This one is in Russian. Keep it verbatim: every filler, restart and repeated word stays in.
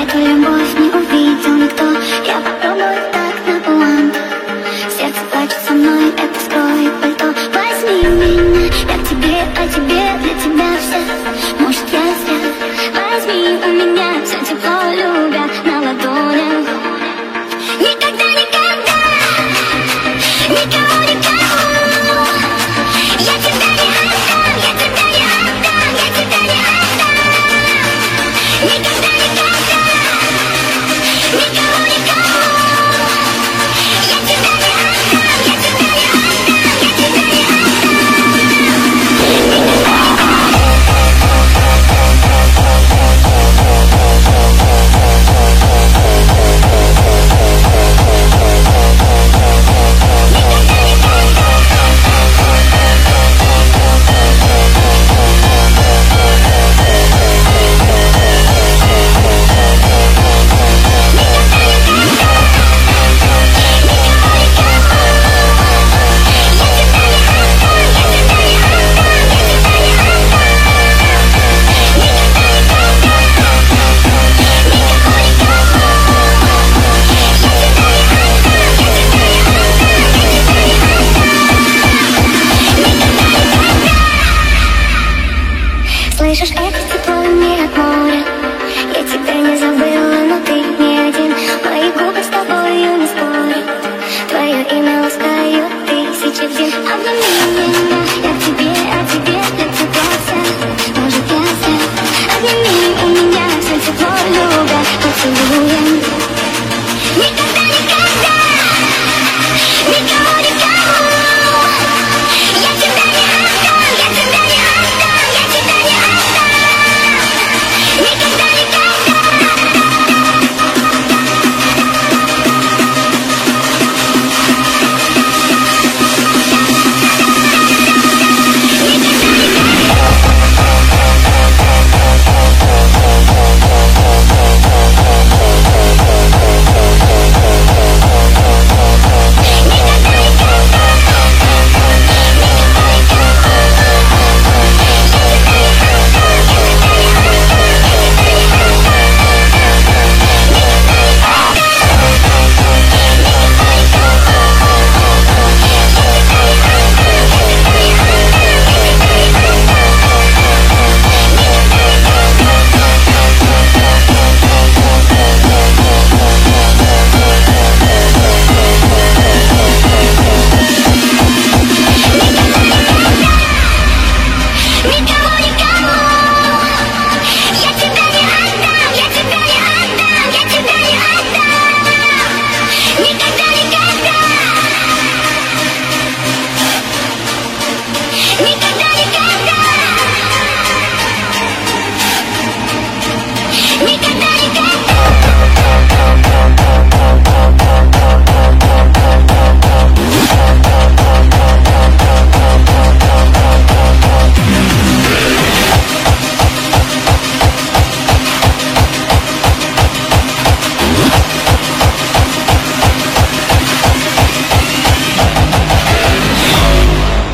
эту любовь не увидел никто. Я попробую так на пуантах. Сердце плачет со мной, это скроет пальто. Возьми меня, я к тебе, а тебе, для тебя все. Может, я зря. Возьми у меня все тепло, любя на ладонях. Никогда, никогда, никого, никого. Я тебя не отдам, я тебя не отдам, я тебя не отдам. Никогда, никогда, никого, никого. Я тебя не отдам, я тебя не отдам, я тебя не слышишь, это тепло не от моря. Я тебя не забуду.